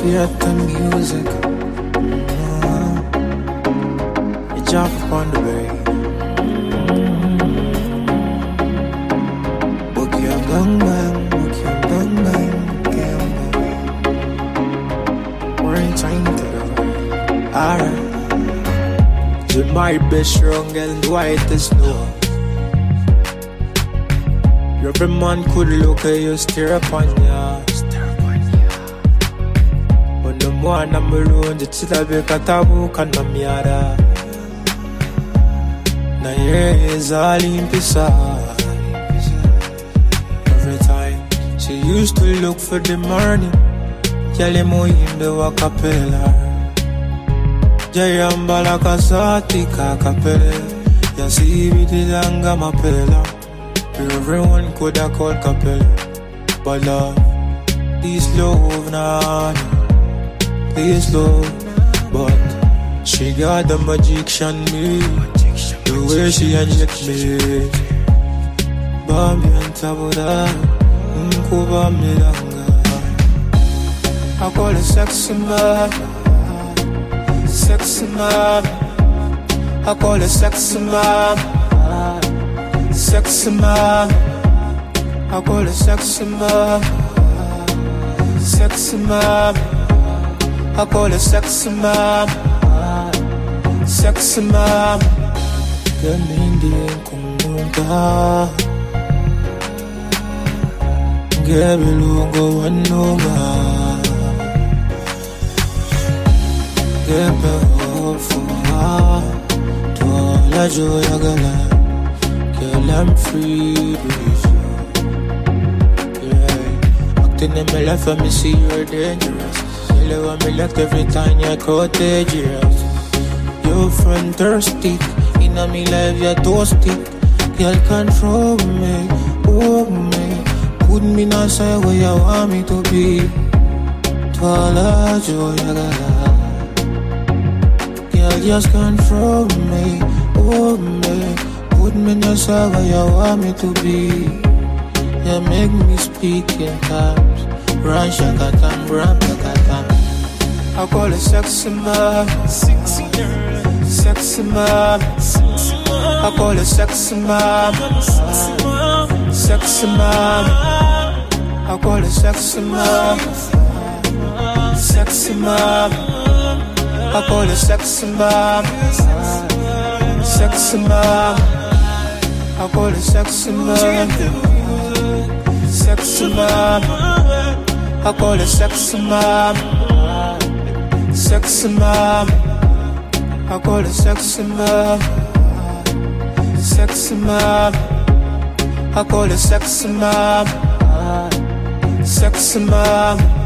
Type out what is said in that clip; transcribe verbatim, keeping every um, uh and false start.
appreciate the music. Mm-hmm. You jump upon the way. Book your gun bang, book your gun bang, gang bang. We're in time together. Alright. You might be strong and white as snow. Every man could look at you, stare upon ya. But the more I'm alone, the chita be katabu kanamiara. Na ye is all in pisa. Every time she used to look for the morning, Jalemo in the wakapela. Jayambala kasati kakapele. Yasi vidi langa mapela. Everyone could have called Capella, but love, please love, nah, please love. But she got the magician me, the way she inject me. Bambi and Tabuda, Nkuba Milanga. I call it sexy man, sexy man. I call it sexy man. Sexy mom, I call it sexy mom. Sexy mom, I call it sexy mom. Sexy mom, Gamindi Kumunda Gabilungo Wanuma Gebe Hofuha Tola Joyagala. I'm free, yeah. Acting in my life, I me see you're dangerous. You love me like every time you're contagious. Your friend thirsty, in my life you're toasty. Girl control me, oh me. Put me inside where you want me to be. Twala joy, girl just control me, oh me. Put me inside where you want me to be. You make me speak in terms. Run shakatam, ram shakatam. I call it sexy mom. Sexy girl. Sexy mom. I call it sexy mom. Sexy mom. I call it sexy mom. Sexy mom. I call it sexy mom. Sexy mom. I call it sexy mom. Sexy mom. I call it sexy mom. Sexy mom. I call it sexy mom. Sexy mom. I call it sexy mom. Sexy mom.